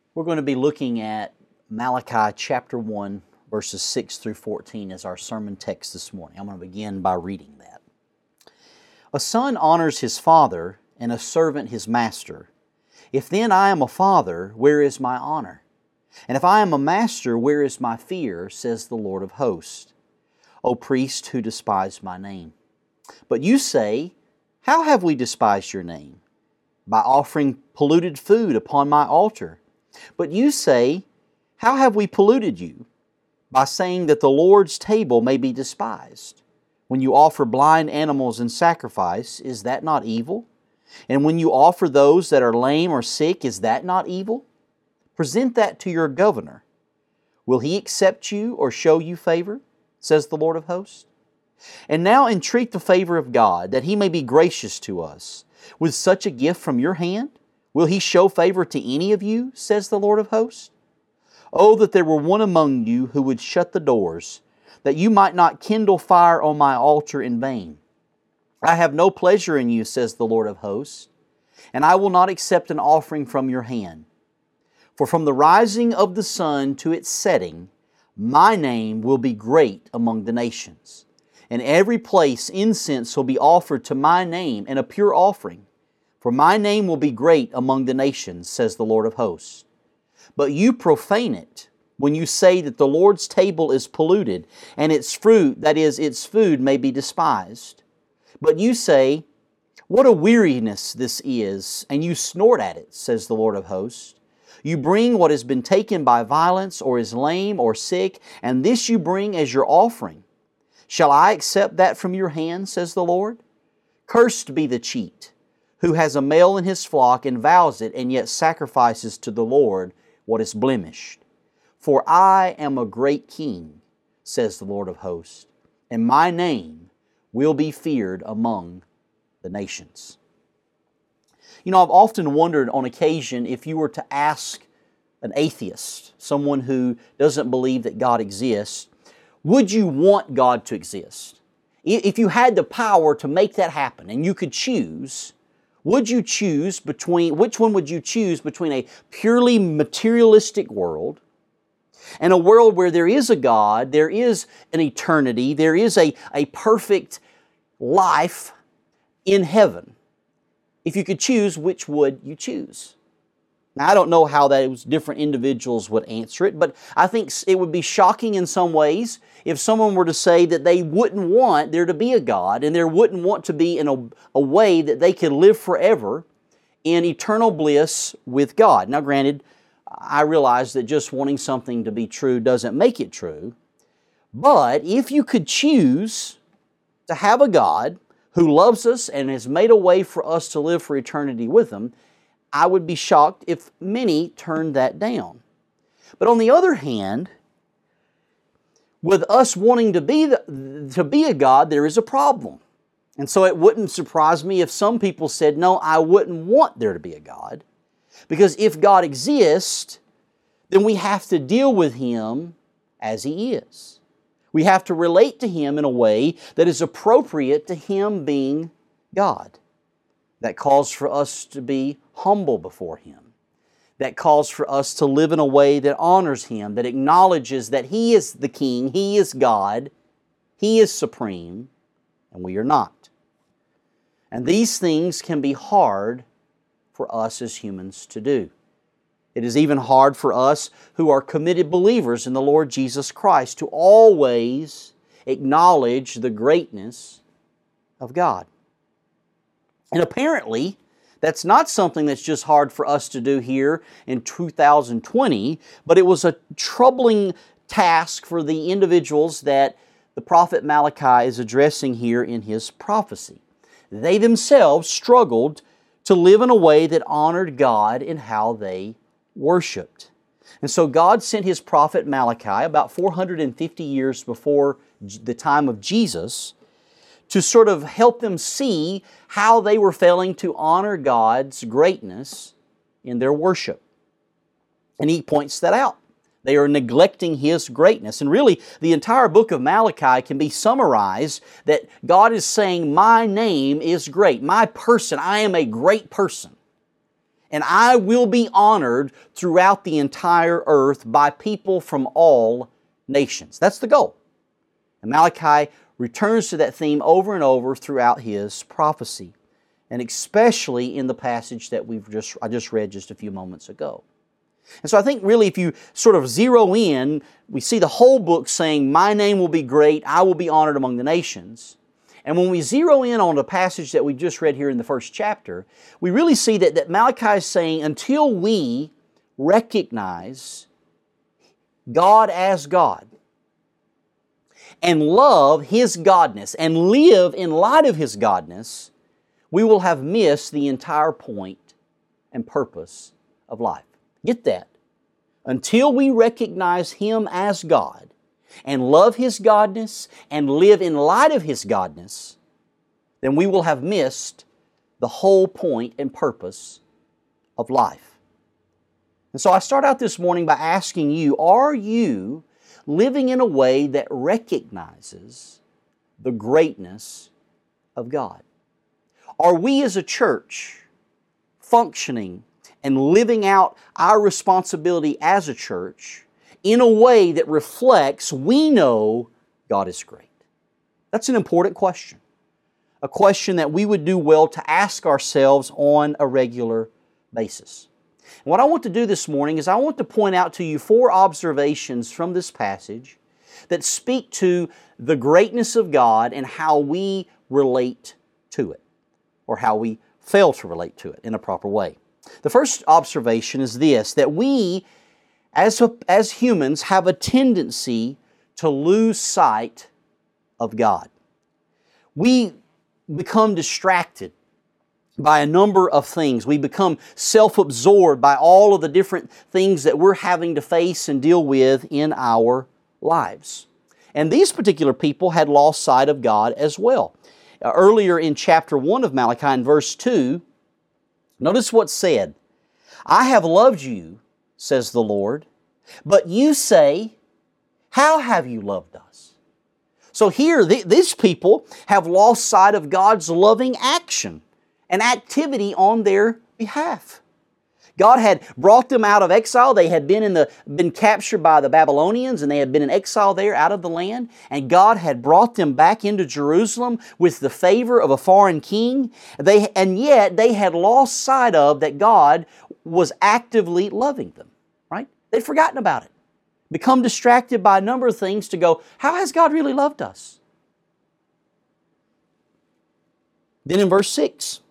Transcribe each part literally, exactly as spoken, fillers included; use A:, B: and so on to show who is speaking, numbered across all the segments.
A: We're going to be looking at Malachi chapter one, verses six through fourteen as our sermon text this morning. I'm going to begin by reading that. A son honors his father, and a servant his master. If then I am a father, where is my honor? And if I am a master, where is my fear, says the Lord of hosts, O priest who despise my name? But you say, how have we despised your name? By offering polluted food upon my altar. But you say, how have we polluted you? By saying that the Lord's table may be despised. When you offer blind animals in sacrifice, is that not evil? And when you offer those that are lame or sick, is that not evil? Present that to your governor. Will he accept you or show you favor, says the Lord of hosts? And now entreat the favor of God, that He may be gracious to us. With such a gift from your hand, will He show favor to any of you, says the Lord of hosts? Oh, that there were one among you who would shut the doors, that you might not kindle fire on my altar in vain. I have no pleasure in you, says the Lord of hosts, and I will not accept an offering from your hand. For from the rising of the sun to its setting, my name will be great among the nations. In every place incense will be offered to my name, and a pure offering. For my name will be great among the nations, says the Lord of hosts. But you profane it when you say that the Lord's table is polluted, and its fruit, that is, its food, may be despised. But you say, what a weariness this is, and you snort at it, says the Lord of hosts. You bring what has been taken by violence, or is lame or sick, and this you bring as your offering. Shall I accept that from your hand, says the Lord? Cursed be the cheat, who has a male in his flock and vows it, and yet sacrifices to the Lord what is blemished. For I am a great king, says the Lord of hosts, and my name will be feared among the nations. You know, I've often wondered on occasion if you were to ask an atheist, someone who doesn't believe that God exists, would you want God to exist? If you had the power to make that happen and you could choose, would you choose between, which one would you choose between a purely materialistic world and a world where there is a God, there is an eternity, there is a, a perfect life in heaven? If you could choose, which would you choose? Now, I don't know how those different individuals would answer it, but I think it would be shocking in some ways if someone were to say that they wouldn't want there to be a God, and there wouldn't want to be in a, a way that they could live forever in eternal bliss with God. Now, granted, I realize that just wanting something to be true doesn't make it true, but if you could choose to have a God who loves us and has made a way for us to live for eternity with Him, I would be shocked if many turned that down. But on the other hand, with us wanting to be, the, to be a God, there is a problem. And so it wouldn't surprise me if some people said, no, I wouldn't want there to be a God. Because if God exists, then we have to deal with Him as He is. We have to relate to Him in a way that is appropriate to Him being God. That calls for us to be humble before Him. That calls for us to live in a way that honors Him, that acknowledges that He is the King, He is God, He is supreme, and we are not. And these things can be hard for us as humans to do. It is even hard for us who are committed believers in the Lord Jesus Christ to always acknowledge the greatness of God. And apparently, that's not something that's just hard for us to do here in two thousand twenty, but it was a troubling task for the individuals that the prophet Malachi is addressing here in his prophecy. They themselves struggled to live in a way that honored God in how they worshipped. And so God sent His prophet Malachi about four hundred fifty years before the time of Jesus to sort of help them see how they were failing to honor God's greatness in their worship. And He points that out. They are neglecting His greatness. And really, the entire book of Malachi can be summarized that God is saying, my name is great. My person, I am a great person. And I will be honored throughout the entire earth by people from all nations. That's the goal. And Malachi returns to that theme over and over throughout his prophecy, and especially in the passage that we've just I just read just a few moments ago. And so I think really if you sort of zero in, we see the whole book saying, my name will be great, I will be honored among the nations. And when we zero in on the passage that we just read here in the first chapter, we really see that, that Malachi is saying until we recognize God as God and love His godness and live in light of His godness, we will have missed the entire point and purpose of life. Get that. Until we recognize Him as God and love His godness and live in light of His godness, then we will have missed the whole point and purpose of life. And so I start out this morning by asking you, are you living in a way that recognizes the greatness of God? Are we as a church functioning and living out our responsibility as a church in a way that reflects we know God is great? That's an important question. A question that we would do well to ask ourselves on a regular basis. And what I want to do this morning is I want to point out to you four observations from this passage that speak to the greatness of God and how we relate to it, or how we fail to relate to it in a proper way. The first observation is this, that we as, a, as humans have a tendency to lose sight of God. We become distracted by a number of things. We become self-absorbed by all of the different things that we're having to face and deal with in our lives. And these particular people had lost sight of God as well. Uh, earlier in chapter one of Malachi, in verse two, notice what's said. I have loved you, says the Lord, but you say, how have you loved us? So here, th- these people have lost sight of God's loving action and activity on their behalf. God had brought them out of exile. They had been in the been captured by the Babylonians, and they had been in exile there out of the land. And God had brought them back into Jerusalem with the favor of a foreign king. They and yet they had lost sight of that God was actively loving them. Right? They'd forgotten about it. Become distracted by a number of things to go, how has God really loved us? Then in verse six,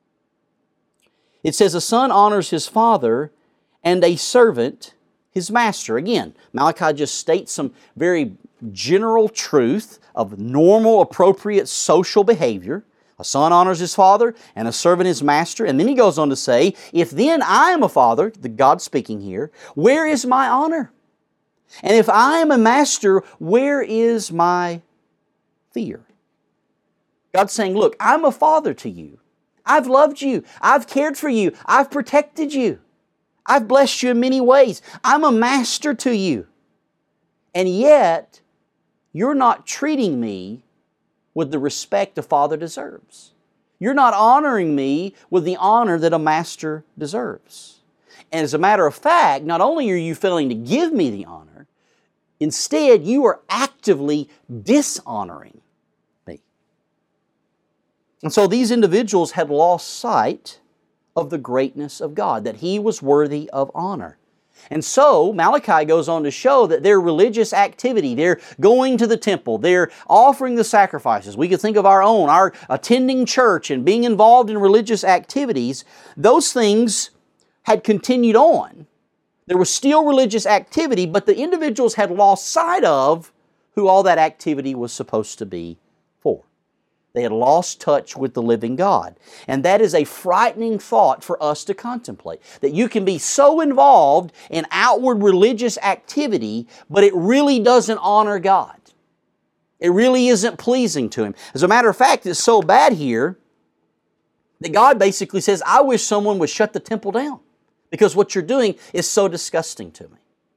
A: it says, a son honors his father and a servant his master. Again, Malachi just states some very general truth of normal, appropriate social behavior. A son honors his father and a servant his master. And then he goes on to say, if then I am a father, the God speaking here, where is my honor? And if I am a master, where is my fear? God's saying, look, I'm a father to you. I've loved you. I've cared for you. I've protected you. I've blessed you in many ways. I'm a master to you. And yet, you're not treating me with the respect a father deserves. You're not honoring me with the honor that a master deserves. And as a matter of fact, not only are you failing to give me the honor, instead you are actively dishonoring me. And so these individuals had lost sight of the greatness of God, that He was worthy of honor. And so Malachi goes on to show that their religious activity, their going to the temple, their offering the sacrifices, we could think of our own, our attending church and being involved in religious activities, those things had continued on. There was still religious activity, but the individuals had lost sight of who all that activity was supposed to be for. They had lost touch with the living God. And that is a frightening thought for us to contemplate. That you can be so involved in outward religious activity, but it really doesn't honor God. It really isn't pleasing to Him. As a matter of fact, it's so bad here that God basically says, I wish someone would shut the temple down, because what you're doing is so disgusting to me.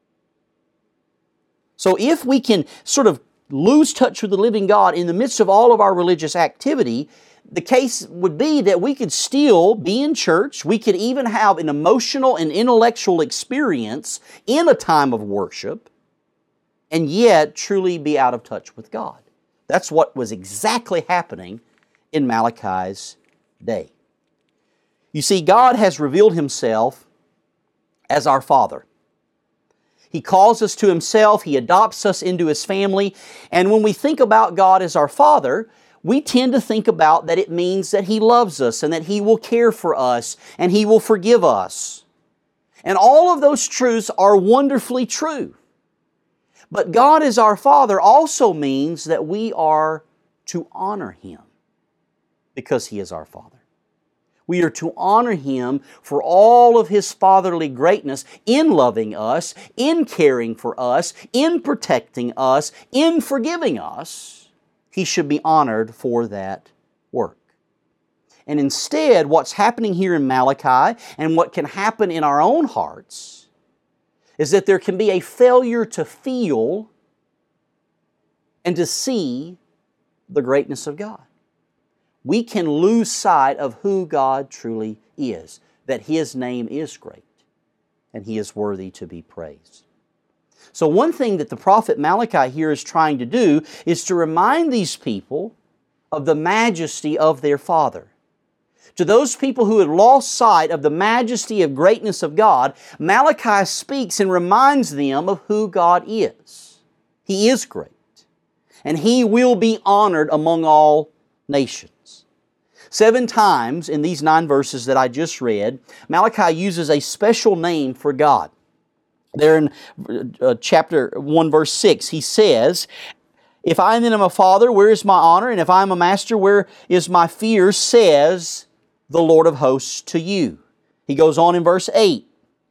A: So if we can sort of lose touch with the living God in the midst of all of our religious activity, the case would be that we could still be in church, we could even have an emotional and intellectual experience in a time of worship, and yet truly be out of touch with God. That's what was exactly happening in Malachi's day. You see, God has revealed Himself as our Father. He calls us to Himself, He adopts us into His family, and when we think about God as our Father, we tend to think about that it means that He loves us and that He will care for us and He will forgive us. And all of those truths are wonderfully true. But God as our Father also means that we are to honor Him because He is our Father. We are to honor Him for all of His fatherly greatness in loving us, in caring for us, in protecting us, in forgiving us. He should be honored for that work. And instead, what's happening here in Malachi and what can happen in our own hearts is that there can be a failure to feel and to see the greatness of God. We can lose sight of who God truly is, that His name is great and He is worthy to be praised. So one thing that the prophet Malachi here is trying to do is to remind these people of the majesty of their Father. To those people who had lost sight of the majesty of greatness of God, Malachi speaks and reminds them of who God is. He is great, and He will be honored among all nations. Seven times in these nine verses that I just read, Malachi uses a special name for God. There in uh, chapter one, verse six, he says, "If I then am a father, where is my honor? And if I am a master, where is my fear? Says the Lord of hosts to you." He goes on in verse eight.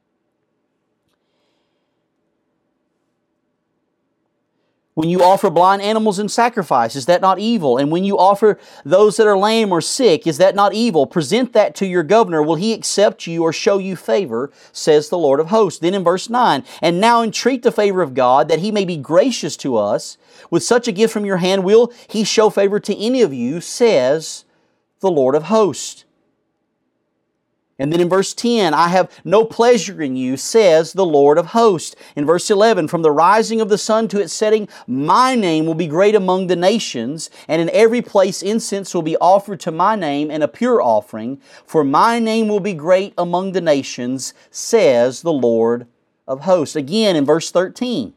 A: "When you offer blind animals in sacrifice, is that not evil? And when you offer those that are lame or sick, is that not evil? Present that to your governor. Will he accept you or show you favor? Says the Lord of hosts." Then in verse nine, "And now entreat the favor of God, that He may be gracious to us. With such a gift from your hand, will He show favor to any of you? Says the Lord of hosts." And then in verse ten, "I have no pleasure in you, says the Lord of hosts." In verse eleven, "From the rising of the sun to its setting, my name will be great among the nations, and in every place incense will be offered to my name, and a pure offering. For my name will be great among the nations, says the Lord of hosts." Again in verse thirteen,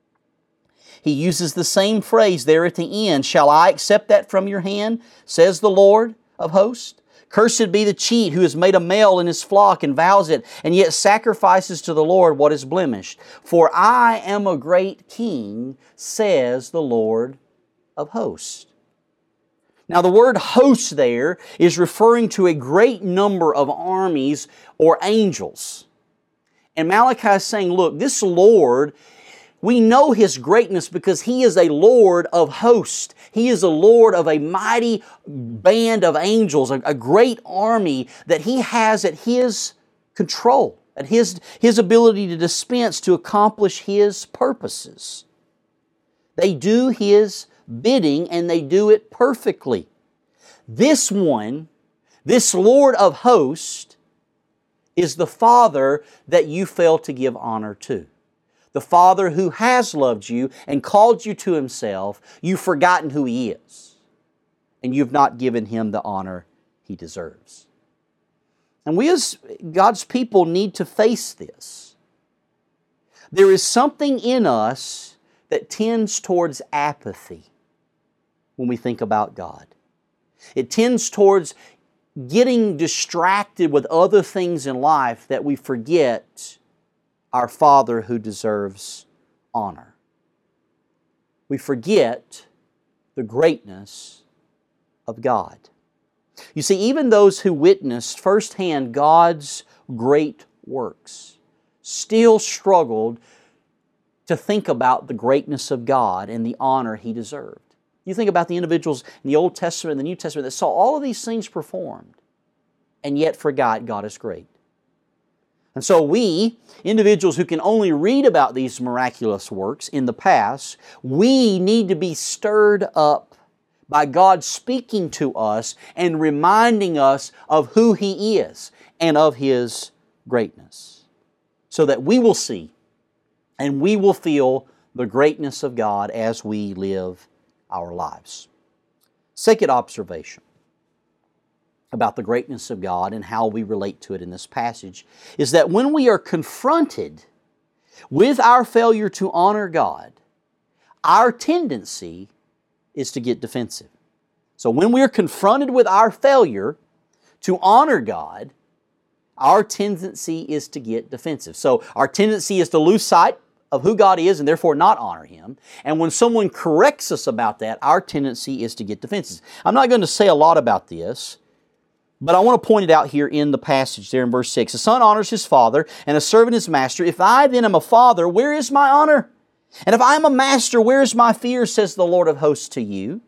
A: he uses the same phrase there at the end. "Shall I accept that from your hand, says the Lord of hosts? Cursed be the cheat who has made a male in his flock and vows it, and yet sacrifices to the Lord what is blemished. For I am a great king, says the Lord of hosts." Now the word host there is referring to a great number of armies or angels. And Malachi is saying, look, this Lord, we know His greatness because He is a Lord of hosts. He is a Lord of a mighty band of angels, a, a great army that He has at His control, at His, His ability to dispense to accomplish His purposes. They do His bidding and they do it perfectly. This one, this Lord of hosts, is the Father that you fail to give honor to. The Father who has loved you and called you to Himself, you've forgotten who He is. And you've not given Him the honor He deserves. And we as God's people need to face this. There is something in us that tends towards apathy when we think about God. It tends towards getting distracted with other things in life that we forget our Father who deserves honor. We forget the greatness of God. You see, even those who witnessed firsthand God's great works still struggled to think about the greatness of God and the honor He deserved. You think about the individuals in the Old Testament and the New Testament that saw all of these things performed and yet forgot God is great. And so we, individuals who can only read about these miraculous works in the past, we need to be stirred up by God speaking to us and reminding us of who He is and of His greatness, so that we will see and we will feel the greatness of God as we live our lives. Second observation about the greatness of God and how we relate to it in this passage is that when we are confronted with our failure to honor God, our tendency is to get defensive. So when we are confronted with our failure to honor God, our tendency is to get defensive. So our tendency is to lose sight of who God is and therefore not honor Him. And when someone corrects us about that, our tendency is to get defensive. I'm not going to say a lot about this, but I want to point it out here in the passage there in verse six. The son honors his father and a servant his master. If I then am a father, where is my honor? And if I am a master, where is my fear, says the Lord of hosts to you?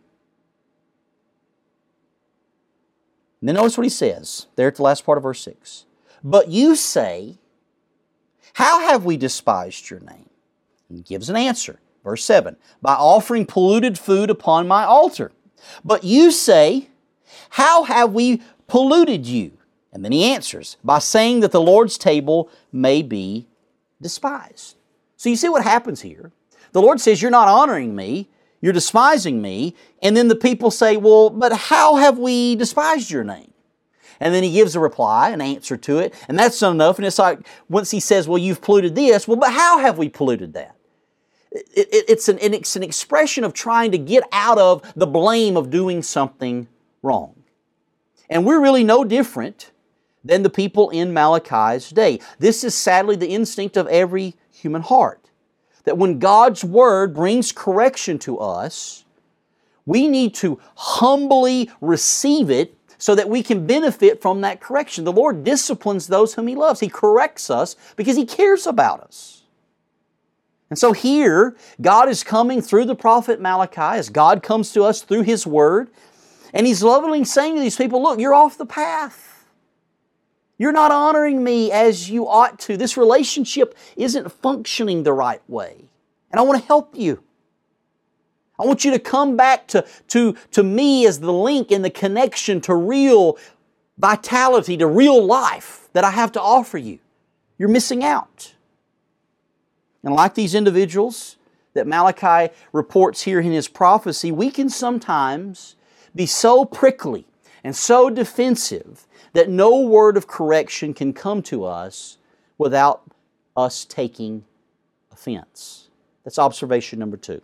A: And then notice what he says there at the last part of verse six. But you say, how have we despised your name? And he gives an answer. Verse seven, by offering polluted food upon my altar. But you say, how have we polluted you? And then he answers, by saying that the Lord's table may be despised. So you see what happens here. The Lord says, you're not honoring me, you're despising me, and then the people say, well, but how have we despised your name? And then he gives a reply, an answer to it, and that's not enough. And it's like, once he says, well, you've polluted this, well, but how have we polluted that? It, it, it's, an, it's an expression of trying to get out of the blame of doing something wrong. And we're really no different than the people in Malachi's day. This is sadly the instinct of every human heart. That when God's Word brings correction to us, we need to humbly receive it so that we can benefit from that correction. The Lord disciplines those whom He loves. He corrects us because He cares about us. And so here, God is coming through the prophet Malachi as God comes to us through His Word. And He's lovingly saying to these people, look, you're off the path. You're not honoring me as you ought to. This relationship isn't functioning the right way. And I want to help you. I want you to come back to, to, to me as the link and the connection to real vitality, to real life that I have to offer you. You're missing out. And like these individuals that Malachi reports here in his prophecy, we can sometimes be so prickly and so defensive that no word of correction can come to us without us taking offense. That's observation number two.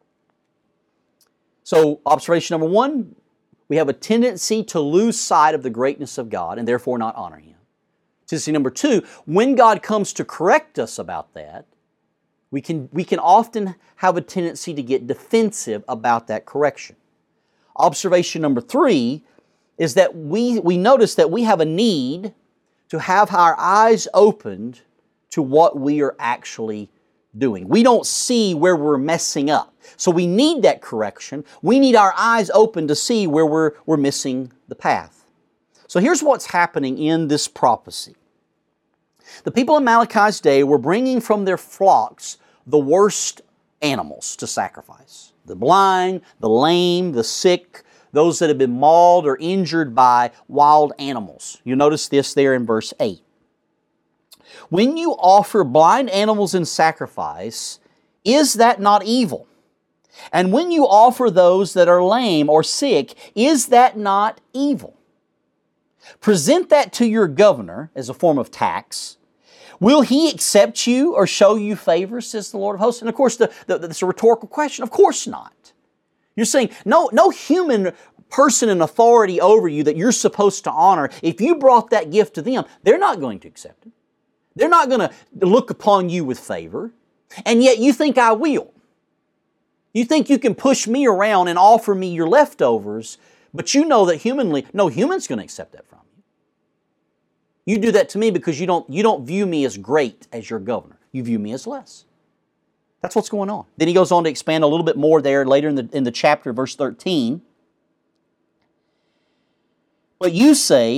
A: So, observation number one, we have a tendency to lose sight of the greatness of God and therefore not honor Him. Tendency number two, when God comes to correct us about that, we can, we can often have a tendency to get defensive about that correction. Observation number three is that we, we notice that we have a need to have our eyes opened to what we are actually doing. We don't see where we're messing up. So we need that correction. We need our eyes open to see where we're, we're missing the path. So here's what's happening in this prophecy. The people in Malachi's day were bringing from their flocks the worst animals to sacrifice. The blind, the lame, the sick, those that have been mauled or injured by wild animals. You notice this there in verse eight. When you offer blind animals in sacrifice, is that not evil? And when you offer those that are lame or sick, is that not evil? Present that to your governor as a form of tax. Will he accept you or show you favor, says the Lord of hosts? And of course, the, the, that's a rhetorical question. Of course not. You're saying no, no human person in authority over you that you're supposed to honor, if you brought that gift to them, they're not going to accept it. They're not going to look upon you with favor. And yet you think I will. You think you can push me around and offer me your leftovers, but you know that humanly, no human's going to accept that from you. You do that to me because you don't, you don't view me as great as your governor. You view me as less. That's what's going on. Then he goes on to expand a little bit more there later in the, in the chapter, verse thirteen. But you say,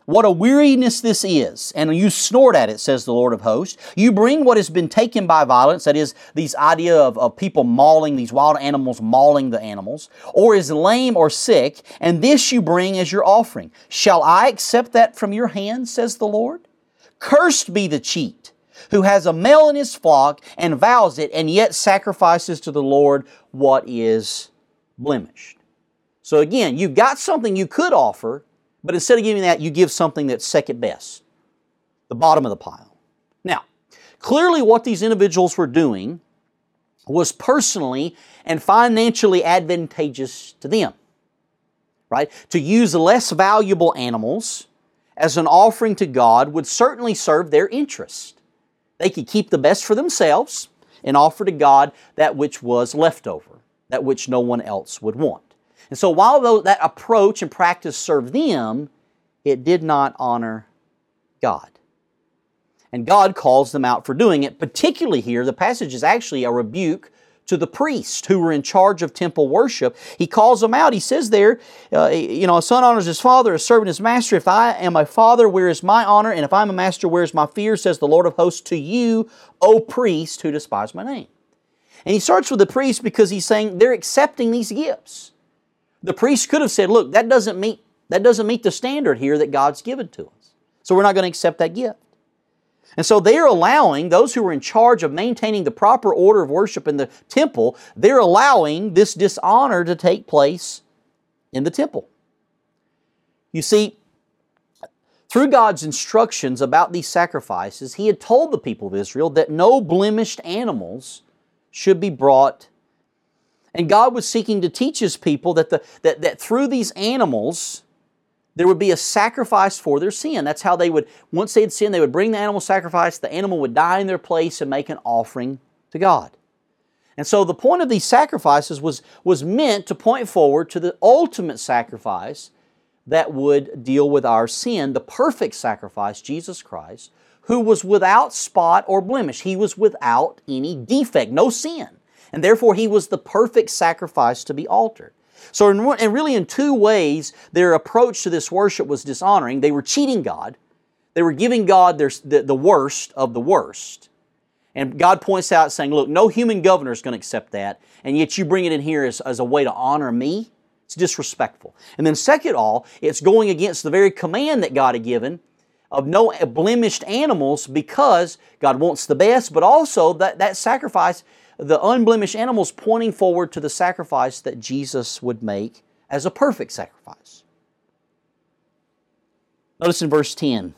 A: What a weariness this is, and you snort at it, says the Lord of hosts. You bring what has been taken by violence, that is, these idea of, of people mauling, these wild animals mauling the animals, or is lame or sick, and this you bring as your offering. Shall I accept that from your hand, says the Lord? Cursed be the cheat, who has a male in his flock and vows it, and yet sacrifices to the Lord what is blemished. So again, you've got something you could offer, but instead of giving that, you give something that's second best, the bottom of the pile. Now, clearly what these individuals were doing was personally and financially advantageous to them, right? To use less valuable animals as an offering to God would certainly serve their interest. They could keep the best for themselves and offer to God that which was left over, that which no one else would want. And so while that approach and practice served them, it did not honor God. And God calls them out for doing it. Particularly here, the passage is actually a rebuke to the priests who were in charge of temple worship. He calls them out. He says there, uh, you know, a son honors his father, a servant his master. If I am a father, where is my honor? And if I'm a master, where is my fear? Says the Lord of hosts to you, O priest, who despise my name. And he starts with the priest because he's saying they're accepting these gifts. The priest could have said, look, that doesn't meet, that doesn't meet the standard here that God's given to us. So we're not going to accept that gift. And so they're allowing, those who are in charge of maintaining the proper order of worship in the temple, they're allowing this dishonor to take place in the temple. You see, through God's instructions about these sacrifices, He had told the people of Israel that no blemished animals should be brought. And God was seeking to teach His people that, the, that, that through these animals, there would be a sacrifice for their sin. That's how they would, once they had sinned, they would bring the animal sacrifice, the animal would die in their place and make an offering to God. And so the point of these sacrifices was, was meant to point forward to the ultimate sacrifice that would deal with our sin, the perfect sacrifice, Jesus Christ, who was without spot or blemish. He was without any defect, no sin. And therefore, He was the perfect sacrifice to be altered. So in, and really in two ways, their approach to this worship was dishonoring. They were cheating God. They were giving God their, the, the worst of the worst. And God points out saying, look, no human governor is going to accept that, and yet you bring it in here as, as a way to honor me. It's disrespectful. And then second of all, it's going against the very command that God had given of no blemished animals, because God wants the best, but also that, that sacrifice, the unblemished animals pointing forward to the sacrifice that Jesus would make as a perfect sacrifice. Notice in verse ten.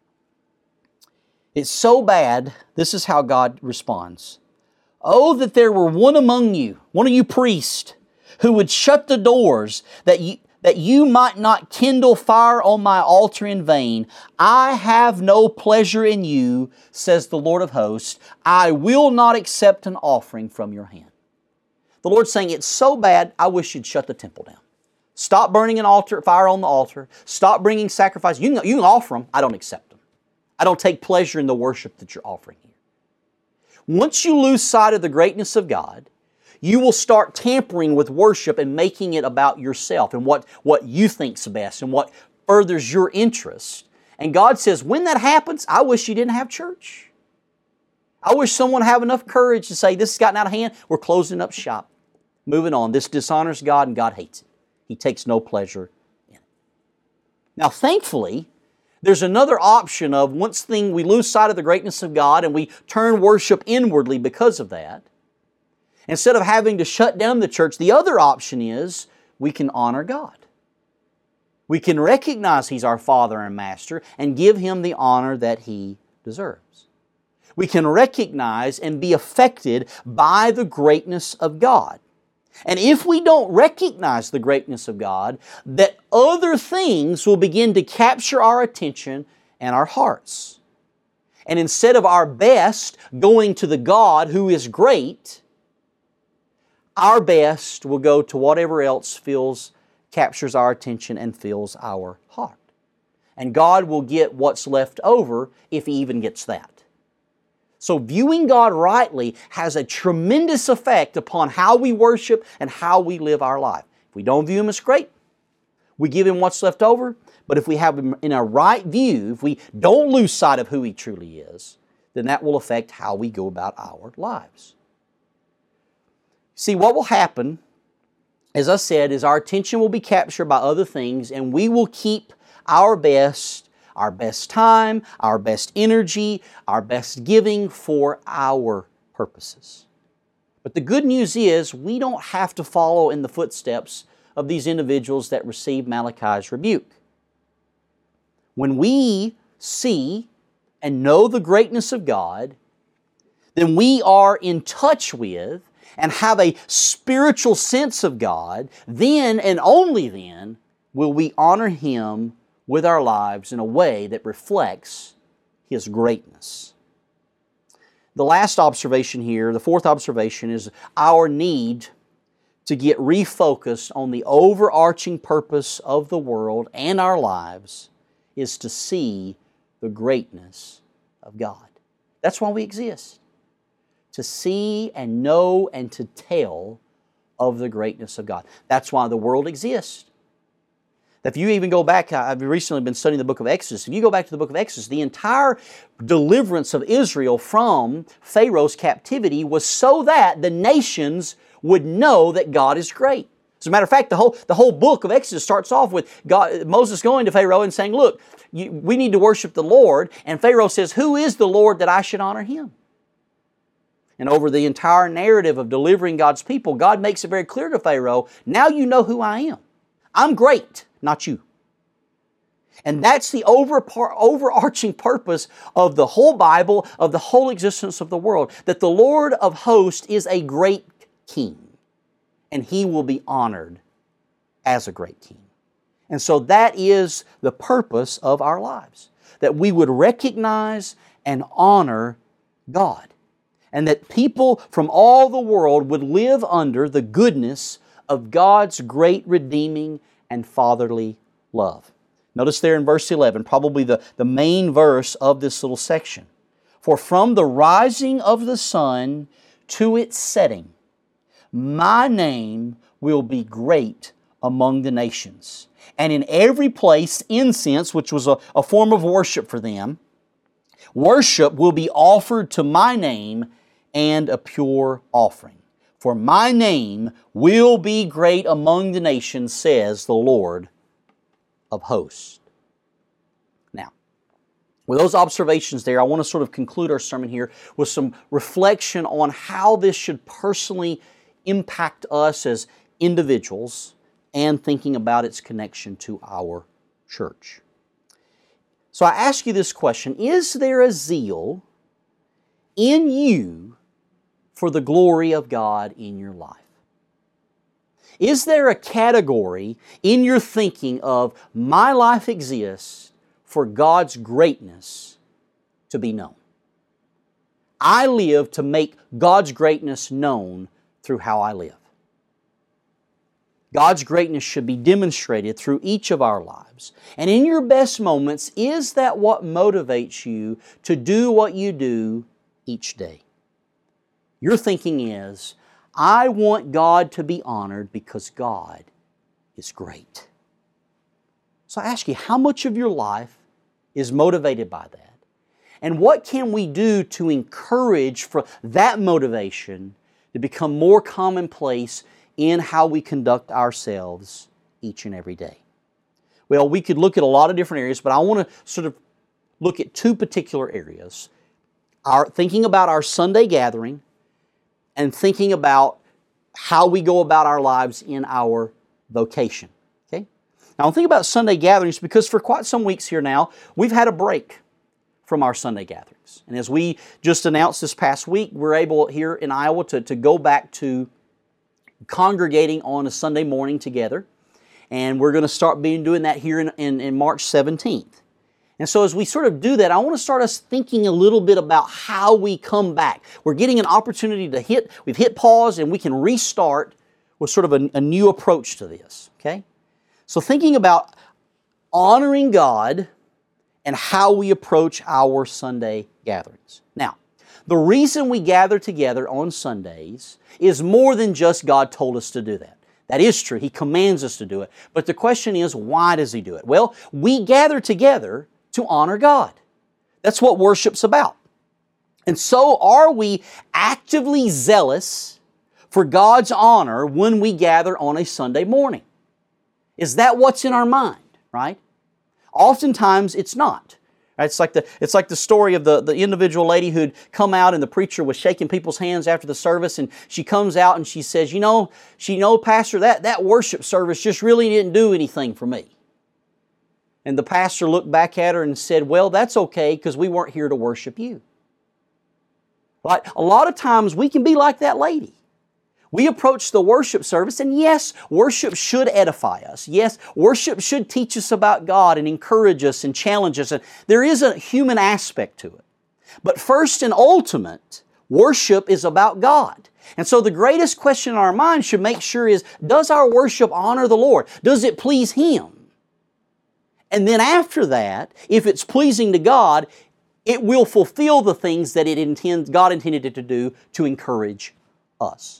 A: It's so bad, this is how God responds. Oh, that there were one among you, one of you priests, who would shut the doors, that you, that you might not kindle fire on my altar in vain. I have no pleasure in you, says the Lord of hosts. I will not accept an offering from your hand. The Lord's saying, it's so bad, I wish you'd shut the temple down. Stop burning an altar, fire on the altar. Stop bringing sacrifice. You can, you can offer them. I don't accept them. I don't take pleasure in the worship that you're offering here. Once you lose sight of the greatness of God, you will start tampering with worship and making it about yourself and what, what you think's best and what furthers your interest. And God says, when that happens, I wish you didn't have church. I wish someone would have enough courage to say, this has gotten out of hand, we're closing up shop. Moving on. This dishonors God and God hates it. He takes no pleasure in it. Now, thankfully, there's another option of once thing we lose sight of the greatness of God and we turn worship inwardly because of that. Instead of having to shut down the church, the other option is we can honor God. We can recognize He's our Father and Master and give Him the honor that He deserves. We can recognize and be affected by the greatness of God. And if we don't recognize the greatness of God, that other things will begin to capture our attention and our hearts. And instead of our best going to the God who is great, our best will go to whatever else fills, captures our attention and fills our heart. And God will get what's left over if He even gets that. So viewing God rightly has a tremendous effect upon how we worship and how we live our life. If we don't view Him as great, we give Him what's left over. But if we have Him in our right view, if we don't lose sight of who He truly is, then that will affect how we go about our lives. See, what will happen, as I said, is our attention will be captured by other things, and we will keep our best, our best time, our best energy, our best giving for our purposes. But the good news is we don't have to follow in the footsteps of these individuals that received Malachi's rebuke. When we see and know the greatness of God, then we are in touch with and have a spiritual sense of God. Then and only then will we honor Him with our lives in a way that reflects His greatness. The last observation here, the fourth observation, is our need to get refocused on the overarching purpose of the world and our lives is to see the greatness of God. That's why we exist. To see and know and to tell of the greatness of God. That's why the world exists. If you even go back, I've recently been studying the book of Exodus. If you go back to the book of Exodus, the entire deliverance of Israel from Pharaoh's captivity was so that the nations would know that God is great. As a matter of fact, the whole, the whole book of Exodus starts off with God, Moses going to Pharaoh and saying, look, you, we need to worship the Lord. And Pharaoh says, who is the Lord that I should honor Him? And over the entire narrative of delivering God's people, God makes it very clear to Pharaoh, now you know who I am. I'm great, not you. And that's the over, overarching purpose of the whole Bible, of the whole existence of the world, that the Lord of hosts is a great king, and He will be honored as a great king. And so that is the purpose of our lives, that we would recognize and honor God, and that people from all the world would live under the goodness of God's great redeeming and fatherly love. Notice there in verse eleven, probably the, the main verse of this little section. For from the rising of the sun to its setting, my name will be great among the nations. And in every place incense, which was a, a form of worship for them, worship will be offered to my name and a pure offering. For my name will be great among the nations, says the Lord of hosts. Now, with those observations there, I want to sort of conclude our sermon here with some reflection on how this should personally impact us as individuals and thinking about its connection to our church. So I ask you this question, is there a zeal in you for the glory of God in your life? Is there a category in your thinking of my life exists for God's greatness to be known? I live to make God's greatness known through how I live. God's greatness should be demonstrated through each of our lives. And in your best moments, is that what motivates you to do what you do each day? Your thinking is, I want God to be honored because God is great. So I ask you, how much of your life is motivated by that? And what can we do to encourage for that motivation to become more commonplace in how we conduct ourselves each and every day? Well, we could look at a lot of different areas, but I want to sort of look at two particular areas. Our thinking about our Sunday gathering and thinking about how we go about our lives in our vocation. Okay? Now, think about Sunday gatherings because for quite some weeks here now, we've had a break from our Sunday gatherings. And as we just announced this past week, we're able here in Iowa to, to go back to congregating on a Sunday morning together. And we're going to start being doing that here in, in, in March seventeenth. And so as we sort of do that, I want to start us thinking a little bit about how we come back. We're getting an opportunity to hit, we've hit pause and we can restart with sort of a, a new approach to this, okay? So thinking about honoring God and how we approach our Sunday gatherings. Now, the reason we gather together on Sundays is more than just God told us to do that. That is true. He commands us to do it. But the question is, why does He do it? Well, we gather together to honor God. That's what worship's about. And so are we actively zealous for God's honor when we gather on a Sunday morning? Is that what's in our mind, right? Oftentimes it's not. Right? It's like the, it's like the story of the, the individual lady who'd come out and the preacher was shaking people's hands after the service, and she comes out and she says, you know, she know, Pastor, that, that worship service just really didn't do anything for me. And the pastor looked back at her and said, well, that's okay, because we weren't here to worship you. Right? A lot of times we can be like that lady. We approach the worship service, and yes, worship should edify us. Yes, worship should teach us about God and encourage us and challenge us. And there is a human aspect to it. But first and ultimate, worship is about God. And so the greatest question in our mind should make sure is, does our worship honor the Lord? Does it please Him? And then after that, if it's pleasing to God, it will fulfill the things that it intends, God intended it to do to encourage us.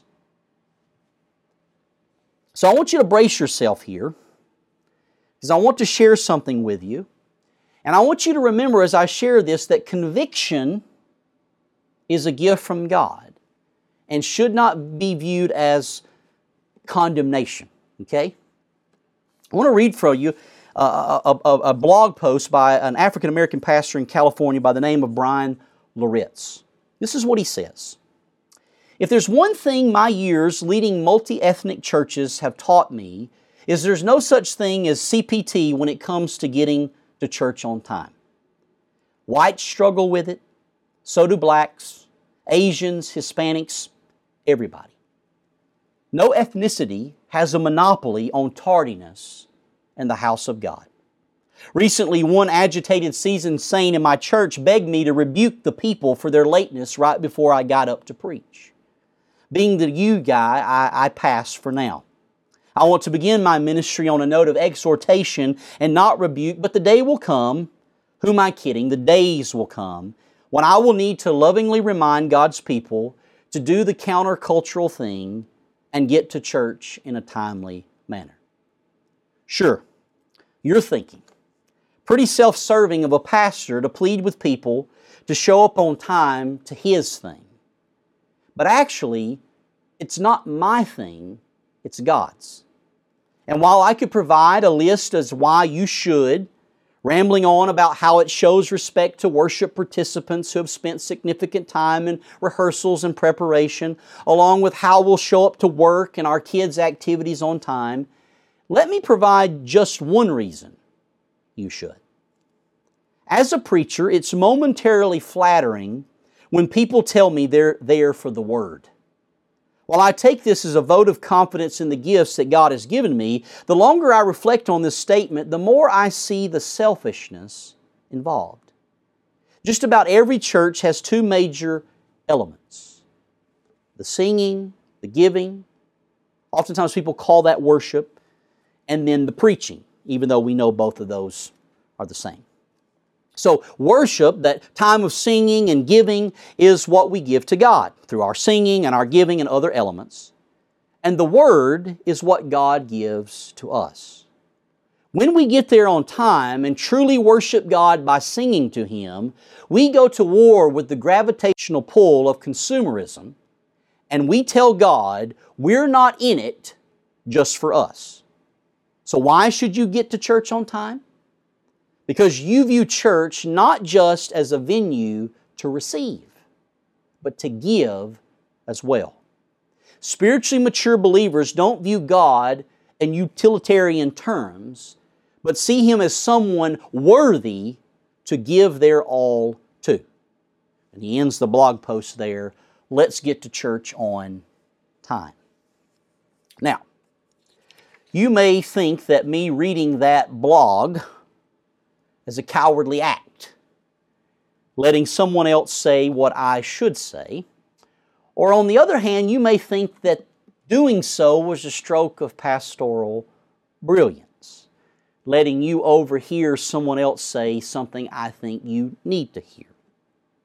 A: So I want you to brace yourself here, because I want to share something with you. And I want you to remember as I share this that conviction is a gift from God and should not be viewed as condemnation. Okay? I want to read for you a, a, a, a blog post by an African-American pastor in California by the name of Bryan Loritts. This is what he says. If there's one thing my years leading multi-ethnic churches have taught me, is there's no such thing as C P T when it comes to getting to church on time. Whites struggle with it, so do blacks, Asians, Hispanics, everybody. No ethnicity has a monopoly on tardiness in the house of God. Recently, one agitated seasoned saint in my church begged me to rebuke the people for their lateness right before I got up to preach. Being the you guy, I, I pass for now. I want to begin my ministry on a note of exhortation and not rebuke, but the day will come, who am I kidding? The days will come when I will need to lovingly remind God's people to do the countercultural thing and get to church in a timely manner. Sure, you're thinking, pretty self-serving of a pastor to plead with people to show up on time to his thing. But actually, it's not my thing, it's God's. And while I could provide a list as why you should, rambling on about how it shows respect to worship participants who have spent significant time in rehearsals and preparation, along with how we'll show up to work and our kids' activities on time, let me provide just one reason you should. As a preacher, it's momentarily flattering when people tell me they're there for the Word. While I take this as a vote of confidence in the gifts that God has given me, the longer I reflect on this statement, the more I see the selfishness involved. Just about every church has two major elements: the singing, the giving. Oftentimes people call that worship, and then the preaching, even though we know both of those are the same. So worship, that time of singing and giving, is what we give to God through our singing and our giving and other elements. And the Word is what God gives to us. When we get there on time and truly worship God by singing to Him, we go to war with the gravitational pull of consumerism, and we tell God we're not in it just for us. So why should you get to church on time? Because you view church not just as a venue to receive, but to give as well. Spiritually mature believers don't view God in utilitarian terms, but see Him as someone worthy to give their all to. And he ends the blog post there, let's get to church on time. Now, you may think that me reading that blog as a cowardly act, letting someone else say what I should say. Or on the other hand, you may think that doing so was a stroke of pastoral brilliance, letting you overhear someone else say something I think you need to hear.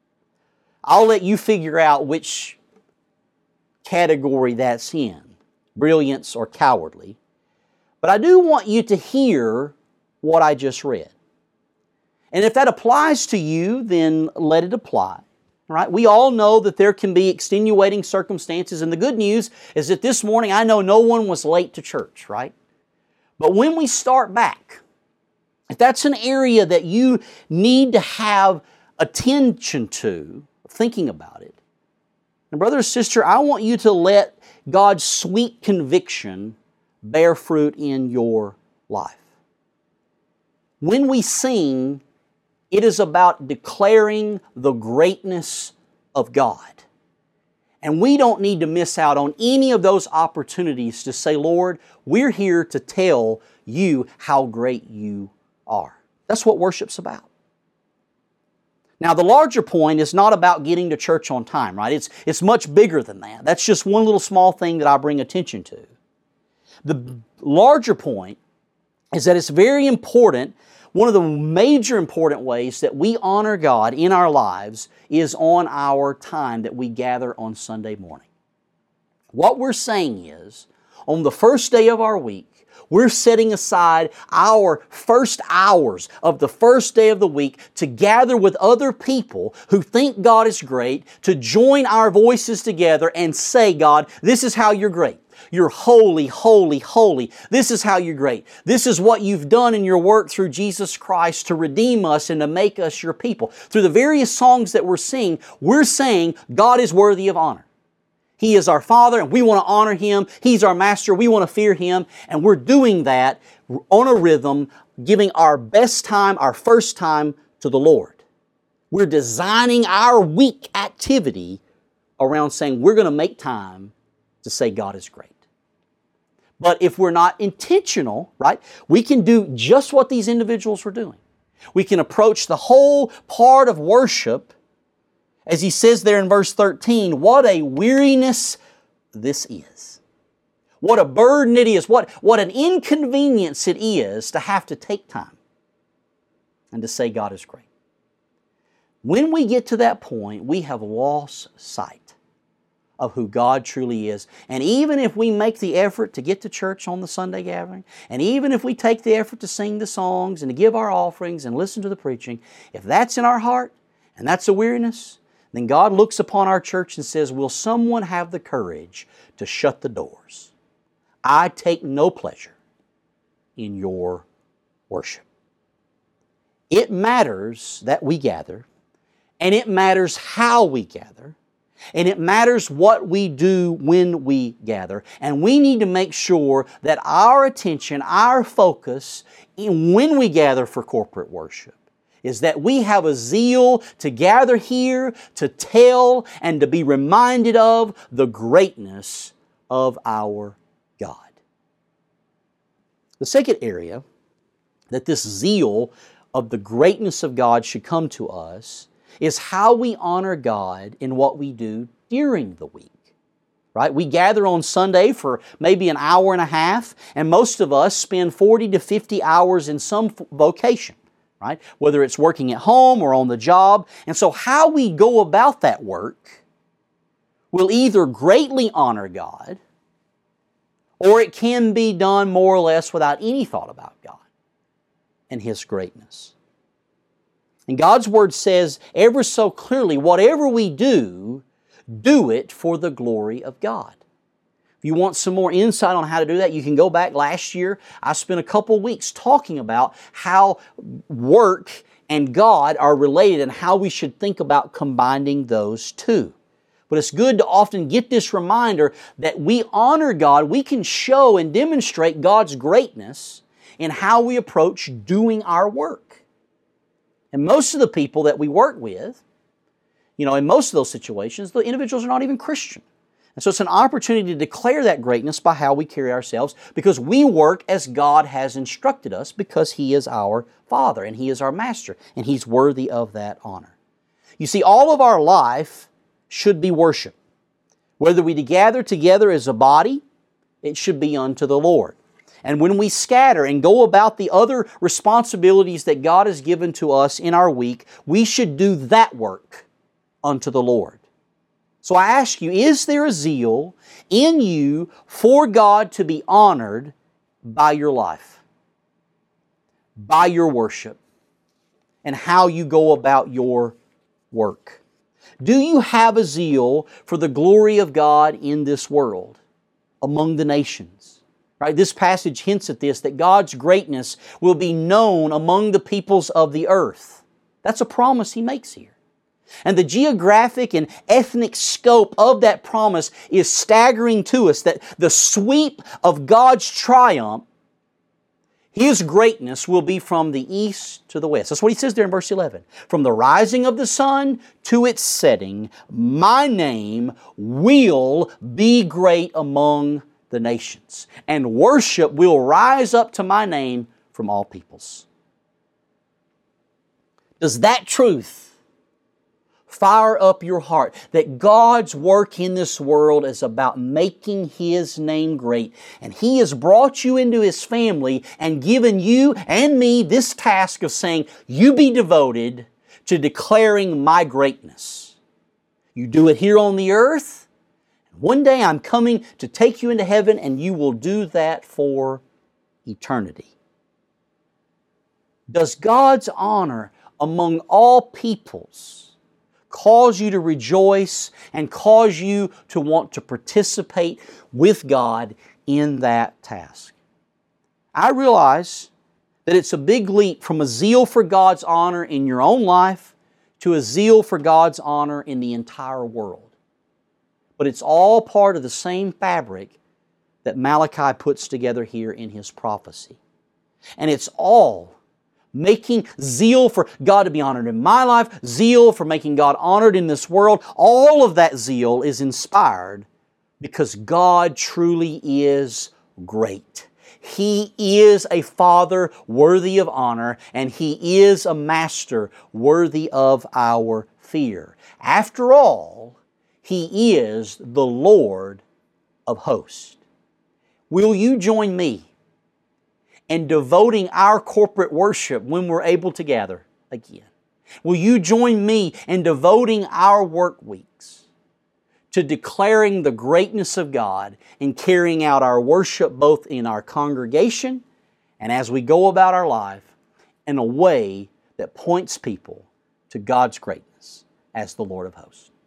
A: I'll let you figure out which category that's in. brilliance, or cowardly. But I do want you to hear what I just read. And if that applies to you, then let it apply. Right? We all know that there can be extenuating circumstances, and the good news is that this morning I know no one was late to church, right? But when we start back, if that's an area that you need to have attention to, thinking about it, and brother or sister, I want you to let God's sweet conviction bear fruit in your life. When we sing, it is about declaring the greatness of God. And we don't need to miss out on any of those opportunities to say, Lord, we're here to tell you how great you are. That's what worship's about. Now, the larger point is not about getting to church on time, right? It's, it's much bigger than that. That's just one little small thing that I bring attention to. The larger point is that it's very important. One of the major important ways that we honor God in our lives is on our time that we gather on Sunday morning. What we're saying is, on the first day of our week, we're setting aside our first hours of the first day of the week to gather with other people who think God is great, to join our voices together and say, God, this is how you're great. You're holy, holy, holy. This is how you're great. This is what you've done in your work through Jesus Christ to redeem us and to make us your people. Through the various songs that we're singing, we're saying God is worthy of honor. He is our Father, and we want to honor Him. He's our Master. We want to fear Him. And we're doing that on a rhythm, giving our best time, our first time to the Lord. We're designing our week activity around saying we're going to make time to say God is great. But if we're not intentional, right, we can do just what these individuals were doing. We can approach the whole part of worship, as he says there in verse thirteen, what a weariness this is. What a burden it is. What, what an inconvenience it is to have to take time and to say God is great. When we get to that point, we have lost sight of who God truly is. And even if we make the effort to get to church on the Sunday gathering, and even if we take the effort to sing the songs and to give our offerings and listen to the preaching, if that's in our heart and that's a weariness, then God looks upon our church and says, will someone have the courage to shut the doors? I take no pleasure in your worship. It matters that we gather, and it matters how we gather, and it matters what we do when we gather. And we need to make sure that our attention, our focus, when we gather for corporate worship, is that we have a zeal to gather here, to tell, and to be reminded of the greatness of our God. The second area that this zeal of the greatness of God should come to us is how we honor God in what we do during the week. Right? We gather on Sunday for maybe an hour and a half, and most of us spend forty to fifty hours in some vocation, right? Whether it's working at home or on the job. And so how we go about that work will either greatly honor God, or it can be done more or less without any thought about God and His greatness. And God's Word says ever so clearly, whatever we do, do it for the glory of God. If you want some more insight on how to do that, you can go back last year. I spent a couple weeks talking about how work and God are related and how we should think about combining those two. But it's good to often get this reminder that we honor God. We can show and demonstrate God's greatness in how we approach doing our work. And most of the people that we work with, you know, in most of those situations, the individuals are not even Christian. And so it's an opportunity to declare that greatness by how we carry ourselves, because we work as God has instructed us, because He is our Father and He is our Master and He's worthy of that honor. You see, all of our life should be worship. Whether we gather together as a body, it should be unto the Lord. And when we scatter and go about the other responsibilities that God has given to us in our week, we should do that work unto the Lord. So I ask you, is there a zeal in you for God to be honored by your life, by your worship, and how you go about your work? Do you have a zeal for the glory of God in this world, among the nations? Right? This passage hints at this, that God's greatness will be known among the peoples of the earth. That's a promise He makes here. And the geographic and ethnic scope of that promise is staggering to us, that the sweep of God's triumph, His greatness, will be from the east to the west. That's what He says there in verse eleven. From the rising of the sun to its setting, my name will be great among the nations, and worship will rise up to my name from all peoples. Does that truth fire up your heart, that God's work in this world is about making His name great, and He has brought you into His family and given you and me this task of saying, you be devoted to declaring my greatness. You do it here on the earth. One day I'm coming to take you into heaven, and you will do that for eternity. Does God's honor among all peoples cause you to rejoice and cause you to want to participate with God in that task? I realize that it's a big leap from a zeal for God's honor in your own life to a zeal for God's honor in the entire world. But it's all part of the same fabric that Malachi puts together here in his prophecy. And it's all making zeal for God to be honored in my life, zeal for making God honored in this world. All of that zeal is inspired because God truly is great. He is a Father worthy of honor, and He is a Master worthy of our fear. After all, He is the Lord of hosts. Will you join me in devoting our corporate worship when we're able to gather again? Will you join me in devoting our work weeks to declaring the greatness of God and carrying out our worship both in our congregation and as we go about our life in a way that points people to God's greatness as the Lord of hosts?